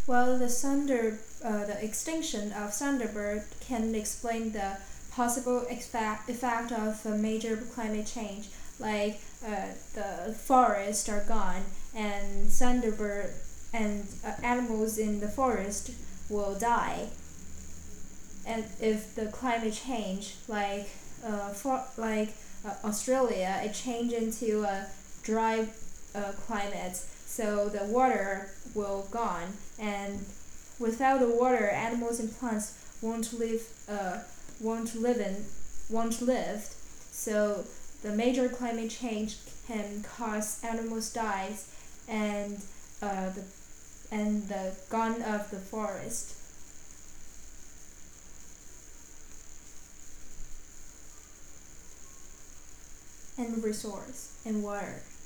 Well, the extinction of thunderbird can explain the possible effect of a major climate change, like the forests are gone and thunderbird and animals in the forest will die. And if the climate change, Australia, it change into a dry climate, so the water will gone, and without the water, animals and plants won't live in won't live. So the major climate change can cause animals dies and the gone of the forest and resource and water.